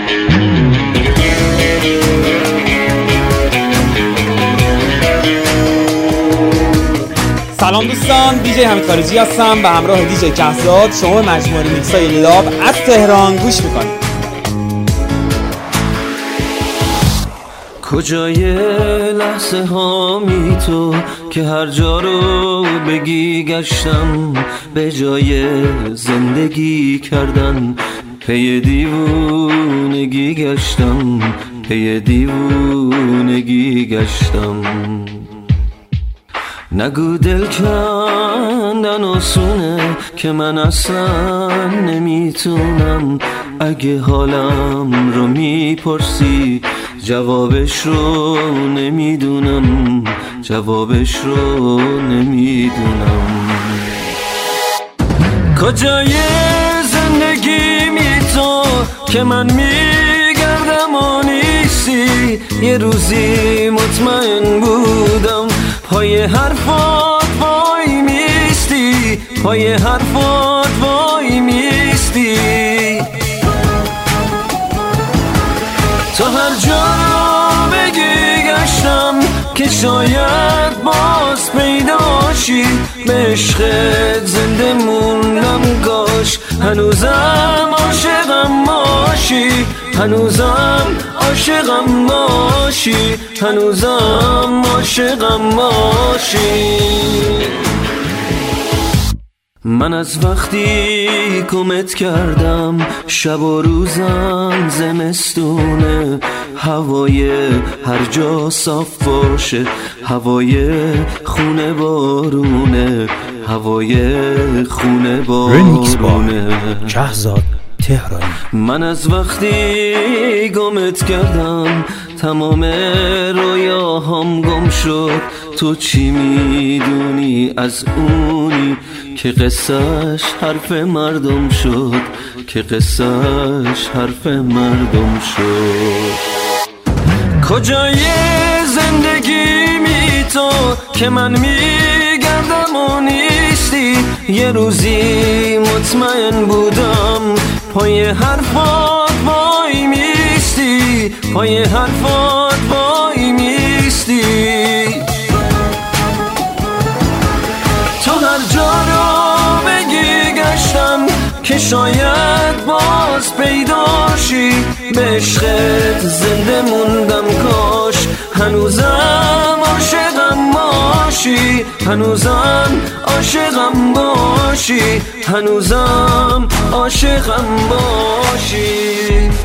سلام دوستان، دیجی حمید خارجی هستم و همراه دیجی کهزاد شما به مجموعه میکسای لاب از تهران گوش میکنید. کجای لحظه هامی تو که هر جا رو بگی گشتم، به جای زندگی کردن پی دیوونگی گشتم، پی دیوونگی گشتم. نگو دل کندن آسونه که من اصلا نمیتونم. اگه حالم رو میپرسی جوابش رو نمیدونم، جوابش رو نمیدونم. کجای زندگی می تو که من میگردم و نیستی؟ یه روزی مطمئن بودم پای حرفات وای میستی، پای حرفات وای میستی. تا هر جا رو بگی گشتم که شاید باز پیداشی، به عشقت زنده موندم کاش هنوزم عاشقم باشی، هنوزم عاشقم باشی، هنوزم عاشقم باشی. من از وقتی گمت کردم شب و روزم زمستونه، هوای هر جا صاف باشه، هوای خونه بارونه، هوای خونه بارونه. کهزاد تهرانی. من از وقتی گمت کردم تمام رویاهام گم شد. تو چی میدونی از اونی که قصهش حرف مردم شد، که قصهش حرف مردم شد. کجای زندگی می تو که من میگردم و نیستی؟ یه روزی مطمئن بودم پای حرفات وای میستی، پای حرفات وای میستی. تا هر جا رو بگی گشتم که شاید باز پیداشی، به عشقت زنده موندم کاش هنوزم عاشقم باشی، هنوزم عاشقم باشی، هنوزم عاشقم باشی.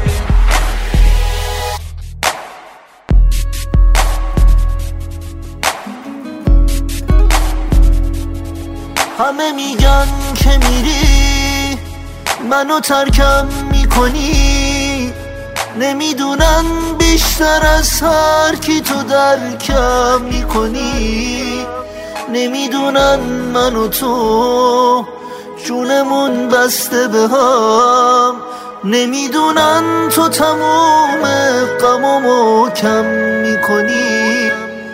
همه میگن که میری منو ترکم میکنی، نمیدونن بیشتر از هر کی تو درکم میکنی. نمیدونن من و تو جونمون بسته به هم، نمیدونن تو تموم غمامو کم میکنی.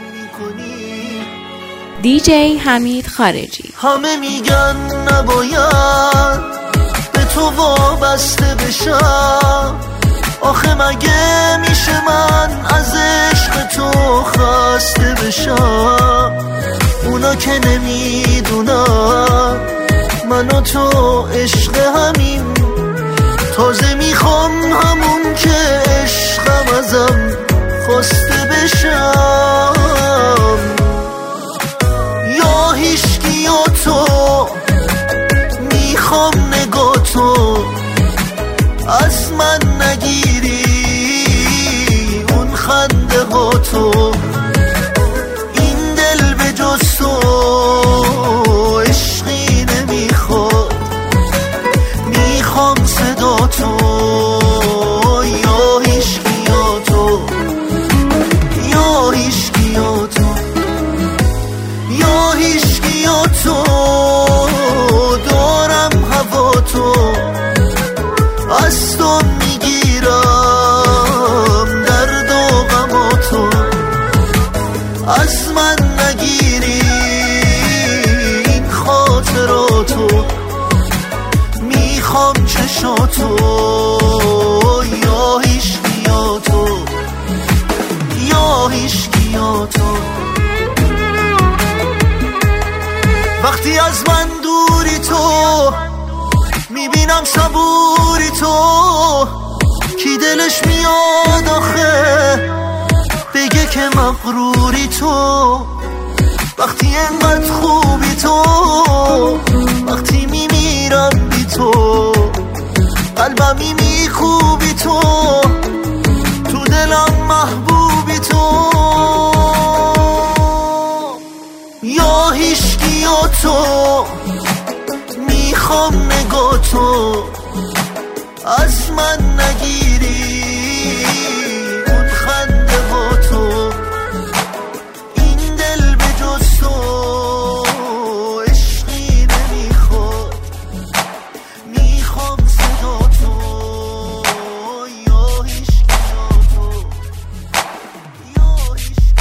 دیجی حمید خارجی. همه میگن نباید به تو وابسته بشم، آخه مگه میشه من از عشق تو خسته بشم؟ اونا که نمیدونن من و تو عشق همین، تازه میخوام همون که عشقم ازم خواسته بشم. یا هیچکی یا تو میخوام نگاه تو از من نگیری، اون خنده ها تو، این دل به جز تو عشقی نمیخواد، میخوام صدا تو. یا هیچکی یا تو، یا هیچکی یا تو، یا هیچکی یا تو، دارم هوا تو، از تو میگیرم درد و غم تو، از من نگیری این خاطراتو، میخوام چشاتو. یا هیچ دلم صبوری تو، کی دلش میاد آخه بگه که مغروری تو، وقتی انقدر خوبی تو، وقتی میمیرم بی تو، قلبم میکوبی تو، تو دلم محبوبی تو، یا هیشکی یا تو، میخوام نگاه تو از من نگیری، اون خنده با تو، این دل به جز تو عشقی نمیخواد، میخوام صدا تو، یا هیشکی یا تو، یا هیشکی.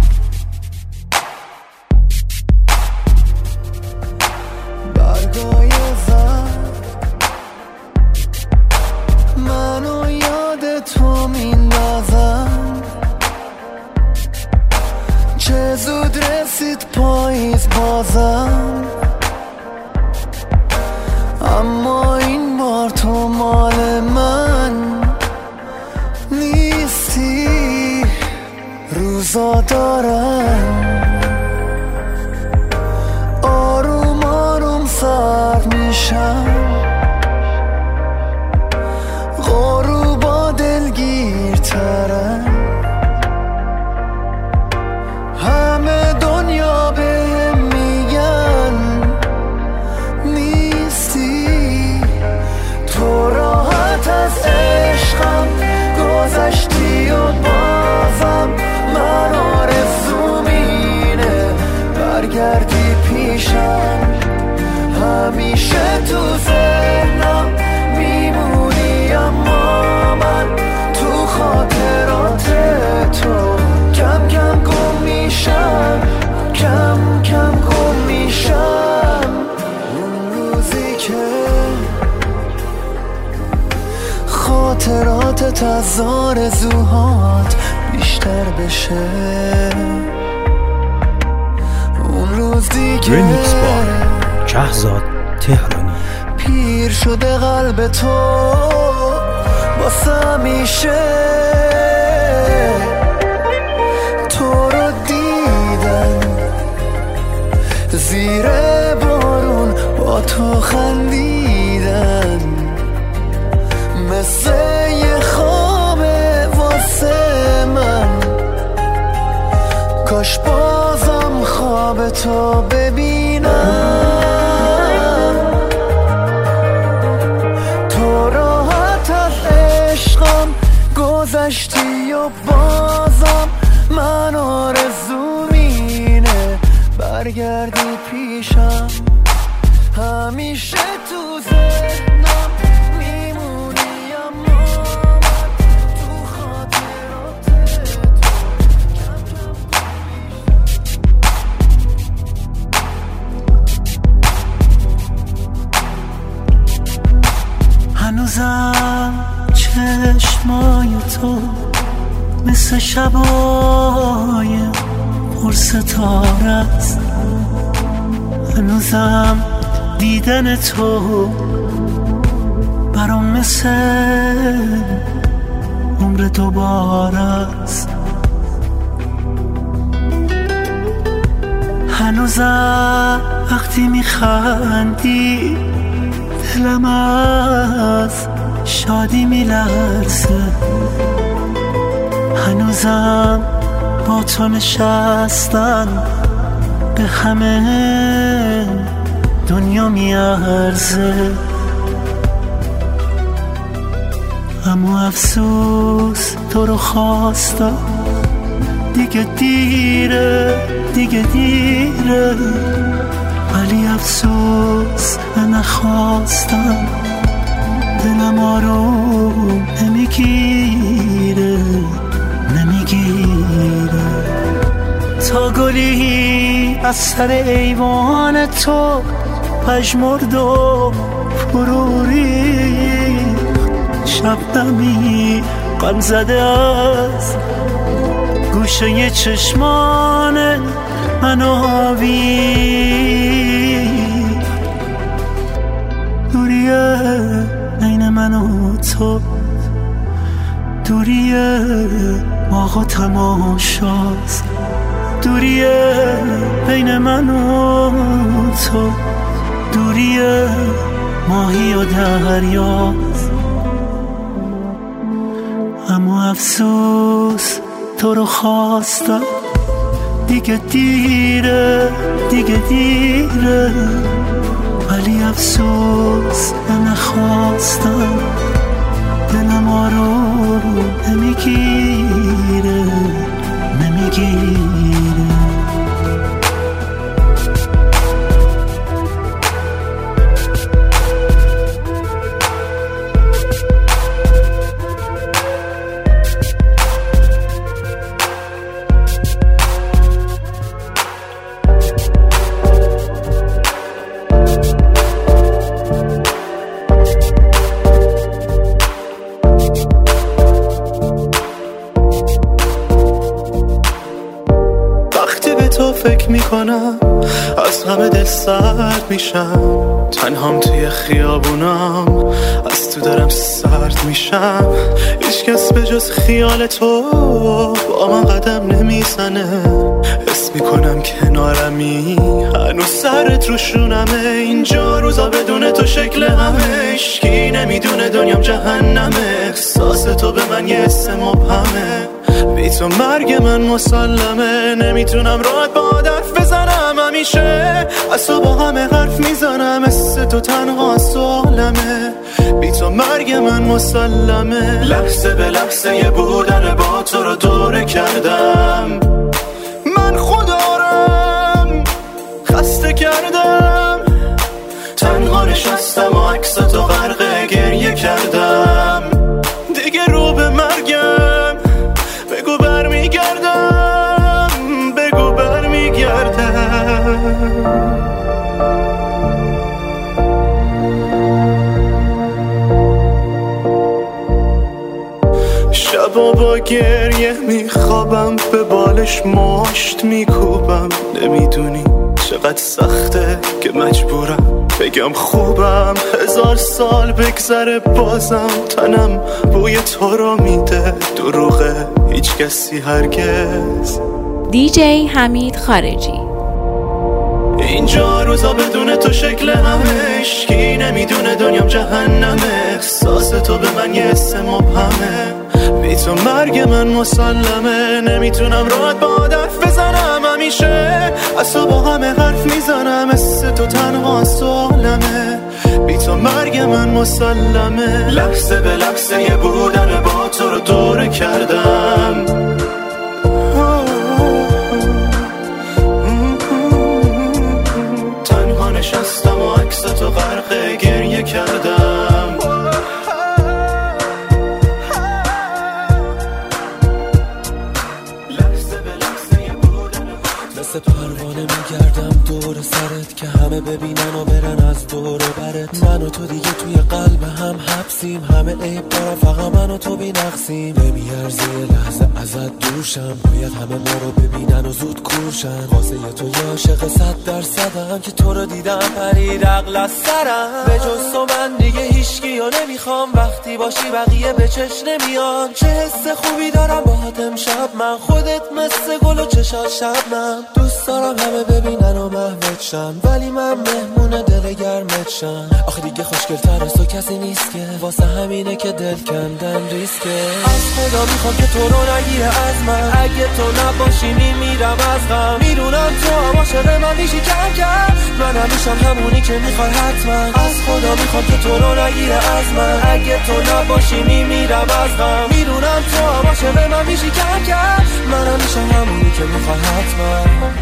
برگای منو یاد تو میندازم، چه زود رسید پاییز بازم، اما این بار تو مال من نیستی. روزا دارم آروم آروم سرد میشم، غروبا دلگیرترم، همه دنیا بهم میگن نیستی. تو راحت از عشقم گذشتی و بازم من آرزوم اینه برگردی پیشم، همیشه تو ذهنم میمونی، اما من تو خاطرات تو کم کم گم میشم، کم کم گم میشم. اون روزی که خاطراتت از آرزوهات بیشتر بشه، اون روزی که رمیکس بار شهرزاد تهرانی، پیر شده قلب تو واسه همیشه، تو رو دیدن زیر بارون با تو خندیدن، مثل یه خوابه واسه من، کاش بازم خواب تو ببینم. تو راحت از عشقم گذشتی و بازم من آرزوم اینه برگردی پیشم، همیشه تو ذهنم میمونی، اما من تو خاطرات تو. هنوزم چشمای تو مثل شبای پرستاره است، هنوزم دیدن تو برام مثل عمر دوباره است، هنوزم وقتی میخندی دلم از شادی میلرزه، هنوزم با تو نشستن به همه دنیا میارزه، اما افسوس تو رو خواستم، دیگه دیره دیگه دیره، ولی افسوس من نخواستم، دلم آروم نمیگیره تا گلی از سر ایوان تو پژمرد و پروری، شبنمی غم زده از گوشه چشمان من آبی، دوریه من و تو، دوری باغ و تماشاست، دوری بین من و تو، دوری ماهی و دریاست. اما افسوس تو رو خواستم، دیگه دیره، دیگه دیره، ولی افسوس نخواستم، دلم رو نمیگیره، نمیگیره. فکر میکنم از همه دل سرد میشم، تنهام توی خیابونم از تو دارم سرد میشم. هیچ کس به جز خیال تو با من قدم نمیزنه، حس میکنم کنارمی هنوز سرت روشونمه. اینجا روزا بدون تو شکل همه، هیچکی نمیدونه دنیام جهنمه. احساس تو به من یه حس مبهمه، بی تو مرگ من مسلمه. نمیتونم راحت با حرف بزنم، همیشه از تو با همه حرف میزنم. مثل تو تنها سوالمه، بی تو مرگ من مسلمه. لحظه به لحظه یه بودن با تو رو دوره کردم، من خودارم خسته کردم. تنها نشستم و عکس تو غرق گریه کردم. دیگه رو به مرگم، بگو برمیگردم، بگو برمیگردم. شبا با گریه میخوابم، به بالش مشت میکوبم. نمیدونی چقدر سخته که مجبورم بگم خوبم. 1000 سال بگذره بازم تنم بوی تو رو میده. دروغه هیچ کسی هرگز. دیجی حمید خارجی. اینجا روزا بدون تو شکل همه، هیچکی نمیدونه دنیام جهنمه. احساس تو به من یه حس مبهمه، بی تو مرگ من مسلمه. نمیتونم راحت با حرف بزنم، همیشه از تو با همه حرف میزنم. مثل تو تنها سوالمه، بی تو مرگ من مسلمه. لحظه به لحظه یه بودن با تو رو دوره کردم. تنها نشستم و عکس تو غرق گریه کردم. مثل پروانه میگردم دور سرت که همه ببینن و برن از دور و برت. من و تو دیگه توی قلب هم حبسیم، همه عیب دارن فقط من و تو بی نقصیم. نمیارزه لحظه ازت دورشم، باید همه ما رو ببینن و زود کورشن. واسه تو یه عاشق 100% که تو رو دیدم پرید عقل از سرم. به جز تو من دیگه هیچکی رو نمیخوام، وقتی باشی بقیه به چش نمیان. چه حس خوبی دارم باهات امشب من، خودت مثل گل و چشات شبنم. دوست دارم همه ببینن و محوت شن، ولی من مهمون دل گرمت شن. آخه دیگه خوشگل‌تر از تو کسی نیست که، واسه همینه که دل کندن ریسکه. از خدا میخوام که تو رو نگیره از من، اگه تو نباشی میمیرم از غم. میدونم تو هم عاشق من میشی کم کم، من همیشم همونی که میخوای حتما. از خدا میخوام که تو رو نگیره از من، اگه تو نباشی میمیرم از غم. میدونم تو هم عاشق من میشی کم کم، من همیشم همونی که میخوای حتما.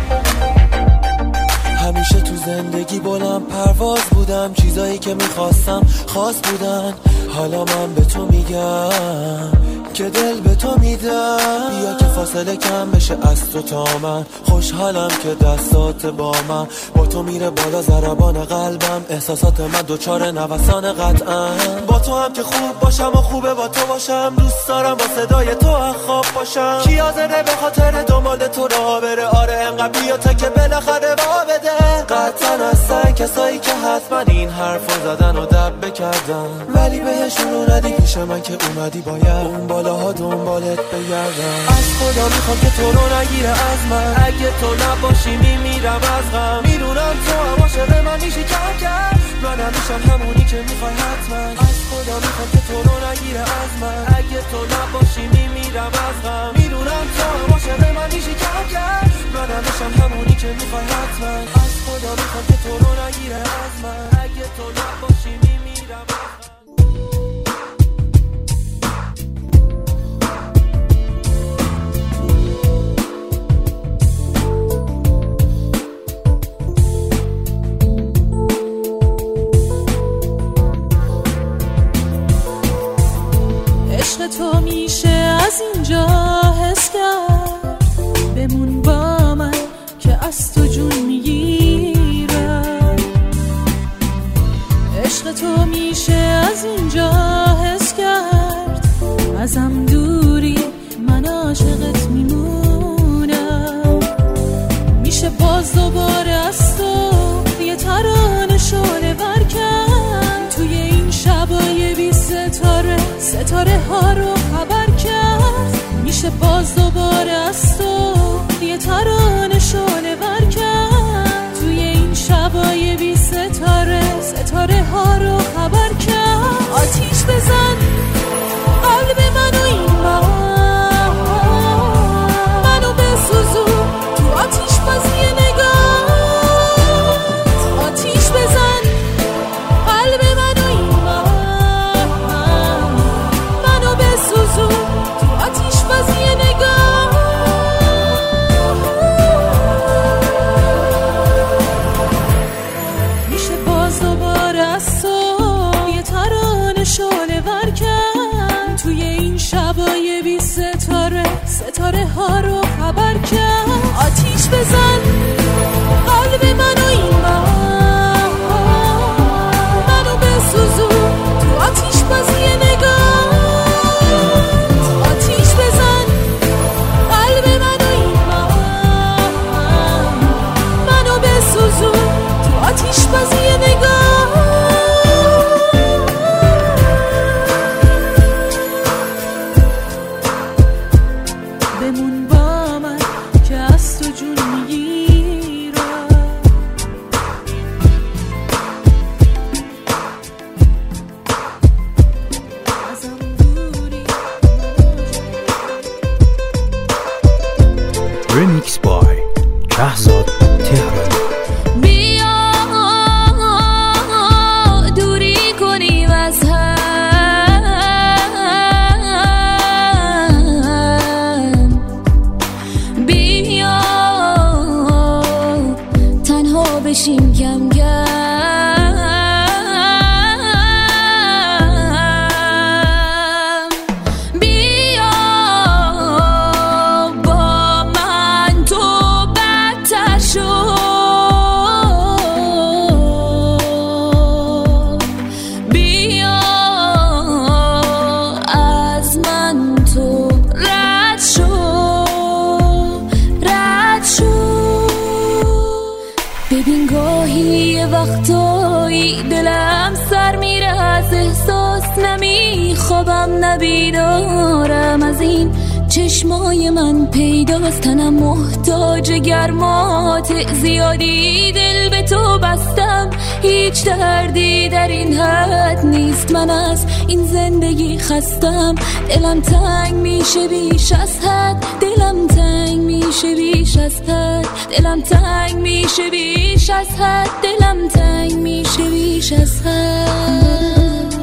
همیشه تو زندگی بلند پرواز بودم، چیزایی که میخواستم خاص بودن. حالا من به تو میگم که دل به تو میدم، بیا که فاصله کم بشه از تو تا من. خوشحالم که دستات با من، با تو میره بالا ضربان قلبم. احساسات من دوچار نوسان قطعا. با تو هم که خوب باشم و خوبه با تو باشم. دوست دارم با صدای تو خواب باشم. کی حاضره به خاطر دنبال تو راه بره؟ آره انقدر بیا تا که بالاخره وا بده. قطعا هستن کسایی که حتما این حرفو زدن و دب بکردن، ولی بهشون رو ندی پیش من که اومدی باید اون بالاها دنبالت بگردم. از خدا میخوام که تو رو نگیره از من، اگه تو نباشی میمیرم از غم. میدونم تو هم عاشق من میشی کم کرد، منم میشم همونی که میخوای حتما. از خدا میخوام که تو رو نگیره از من، اگه تو نباشی میمیرم از غم. میدونم تو هم عاشق من میشی کم کرد، منم میشم همونی که میخوای حتما. از خدا میخوام که تو رو نگیره از من، اگه تو نباشی میمیرم از غم. عشق تو میشه از اینجا حس کرد، بمون با من که از تو جون میگیرم. عشق تو میشه از اینجا حس کرد، ازم دوری من عاشقت میمونم. میشه باز دوباره از تو یه ترانه شعله ور کرد، توی این شبای بی ستاره ستاره ها رو خبر کرد. میشه باز دوباره از تو یه ترانه شعله ور کرد، توی این شبای بی ستاره ستاره ها رو خبر کرد. آتیش بزن قلب منو این بار، منو بسوزون تو آتیش بازی نگاه. آتیش بزن قلب منو این بار، منو بسوزون تو آتیش بازی نگاه. میشه باز دوباره از تو یه ترانه شعله ور کرد، توی این شبای بی ستاره ستاره ها رو خبر کرد. آتیش بزن قلب منو این بار، منو بسوزون تو آتیش بازی نگاه. آتیش بزن قلب منو این بار، منو بسوزون تو آتیش بازی نگاه. بمون با من که از تو جون میگیرم. ازم دوری Remix by شهزاد تهرانی. بیا دوری کنیم از هم، بیا تنها بشیم کم کم. بیا با من تو بدتر شو، بیا از من تو رد شو، رد شو. ببین گاهی یه وقتایی دلم سر میره از احساس، نمیخوابم نبیدارم از این چشمای من پیداست. تنم محتاج گرمات زیادی، دل به تو بستم هیچ دردی در این حد نیست. من از این زندگی خستم، دلم تنگ میشه بیش از حد، دلم تنگ میشه بیش از حد، دلم تنگ میشه بیش از حد، دلم تنگ میشه بیش از حد.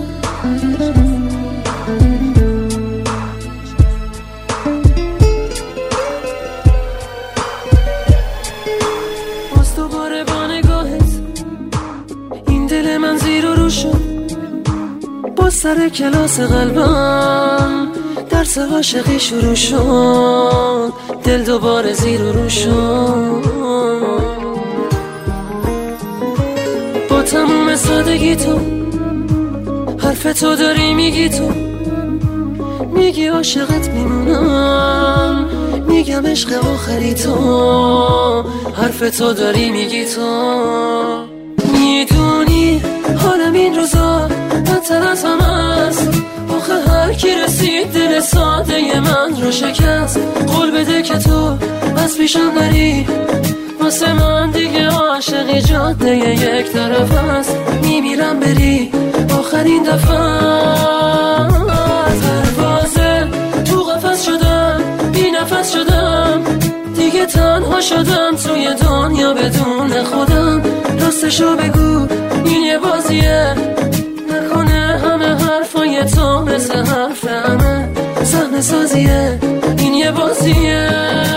باز دوباره با نگاهت این دل من زیر و رو شد، با سر کلاس قلبم درس واسه عاشقی شروع شد، دل دوباره زیر و رو شد. با تموم سادگی تو حرف تو داری میگی، تو میگی عاشقت میمونم، میگم عشق آخری تو، حرف تو داری میگی. تو میدونی حالم این روزا بدتر از همه است، آخه هر کی رسید دل ساده من رو شکست. قول بده که تو از پیشم نری، واسه من دیگه عاشقی جاده یک طرف است. میمیرم بری آخرین دفعه، پروازه تو قفس شدم، بی نفس شدم، دیگه تنها شدم توی دنیا بدون خودم. راستشو بگو این یه بازیه، نکنه همه حرفای تو مثل حرف همه صحنه سازیه. این یه بازیه،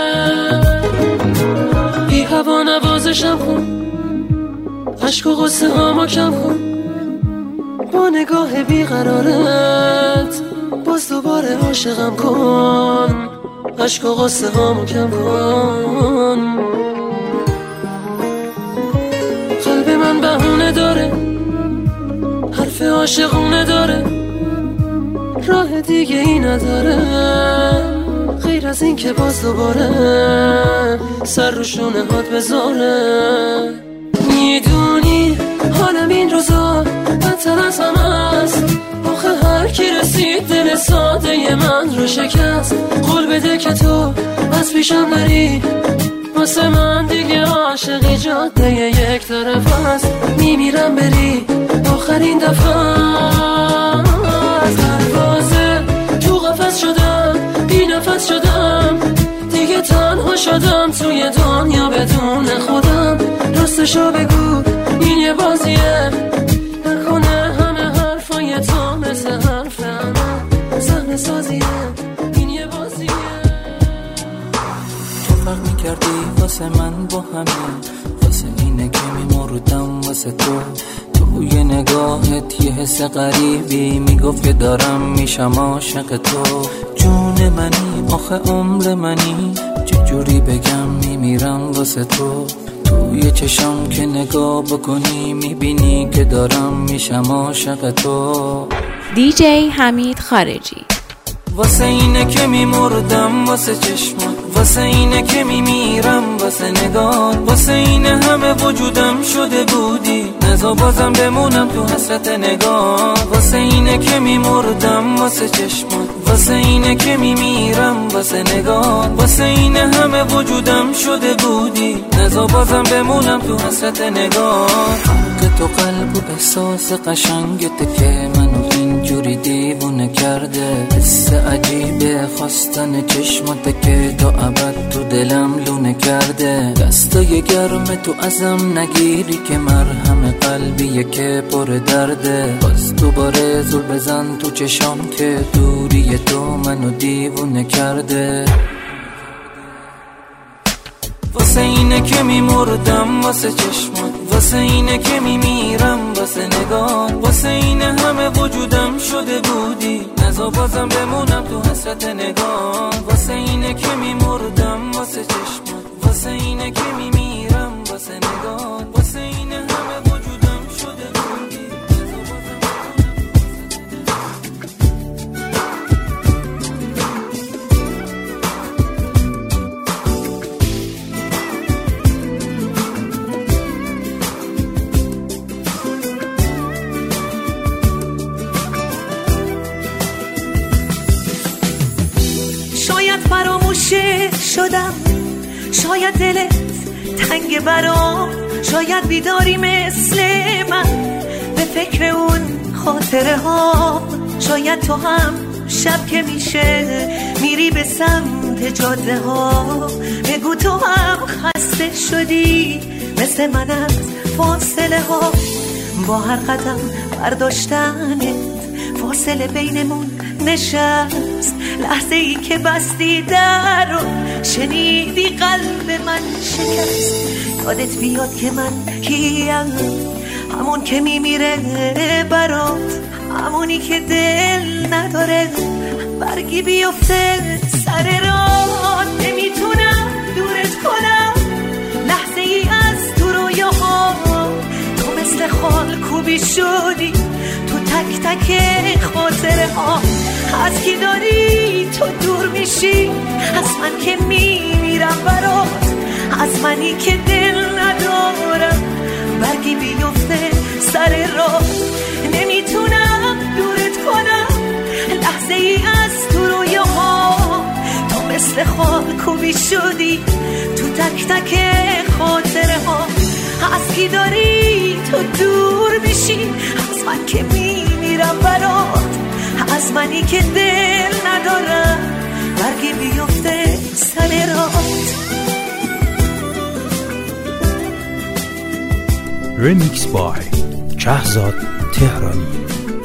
بی هوا نوازشم کن، عشق و غصه هامو کم کن، با نگاه بیقرارت باز دوباره عاشقم کن، عشق و غصه هامو کم کن. قلب من بهونه داره، حرف عاشقونه داره، راه دیگه ای نداره غیر از این که باز دوباره سر رو شونه هات بذاره. میدونی حالم این روزا بدتر از همه است، آخه هر کی رسید دل ساده من رو شکست. قول بده که تو از پیشم نری، واسه من دیگه عاشقی جاده یک طرف است. میمیرم بری آخرین دفعه، پروازه تو قفس شدم، بی نفس شدم، دیگه تنها شدم توی دنیا بدون خودم. راستشو بگو این یه بازیه، نکنه همه حرفای تو مثل حرف همه صحنه سازیه. این یه بازیه. تو فرق میکردی واسه من با همه، واسه اینه که میمردم واسه تو. توی نگاهت یه حس غریبی میگفت که دارم میشم عاشق تو. جون منی آخه عمر منی، چجوری بگم میمیرم واسه تو. توی چشم که نگاه بکنی میبینی که دارم میشم عاشق تو. دیجی حمید خارجی. واسه اینه که میمردم واسه چشمات، واسه اینه که میمیرم واسه نگاه، واسه اینه همه وجودم شده بودی، نزا بازم بمونم تو حسرت نگاه. واسه اینه که میمردم واسه چشمات، واسه اینه که میمیرم واسه نگاه، واسه اینه همه وجودم شده بودی، نزا بازم بمونم تو حسرت نگاه. که تو قلب و احساس قشنگت که منو اینجوری دیوونه کرده، حس عجیبه خواستن چشمات که تا ابد تو دلم لونه کرده. دستای گرم تو ازم نگیری که مرهم قلبیه که پر درده. باز دوباره زل بزن تو چشام که دوری تو منو دیوونه کرده. واسه اینه که میمردم واسه چشمات، واسه اینه که میمیرم واسه نگاه، واسه اینه همه وجودم شده بودی، نزا بازم بمونم تو حسرت نگاه. واسه اینه که میمردم واسه چشمات، واسه اینه که میمیرم واسه نگاه، واسه اینه همه وجودم شده بودی، نزا بازم شدم، شاید دلت تنگ برام، شاید بیداری مثل من به فکر اون خاطره ها، شاید تو هم شب که میشه میری به سمت جاده ها، بگو تو هم خسته شدی مثل من از فاصله ها، با هر قدم برداشتنت فاصله بینمون نشست، لحظه ای که بستی در رو شنیدی قلب من شکست، یادت بیاد که من کیم، همون که میمیره برات، همونی که دل نداره برگی بیفته سر راه، نمیتونم دورت کنم لحظه ای از تو رویاها. تو مثل خال کوبی شدی تو تک تک خاطره ها. از کی داری تو دور میشی؟ از من که میمیرم برات، از منی که دل ندارم. برگی بیفته سر راه، نمیتونم دورت کنم لحظه ای از تو رویاها. تو مثل خال کوبی شدی تو تک تک خاطره ها. از کی داری تو دور میشی؟ از من که میمیرم برات، از منی که دل ندارم. برگی بیفته سر راه. رمیکس بای شهرزاد تهرانی.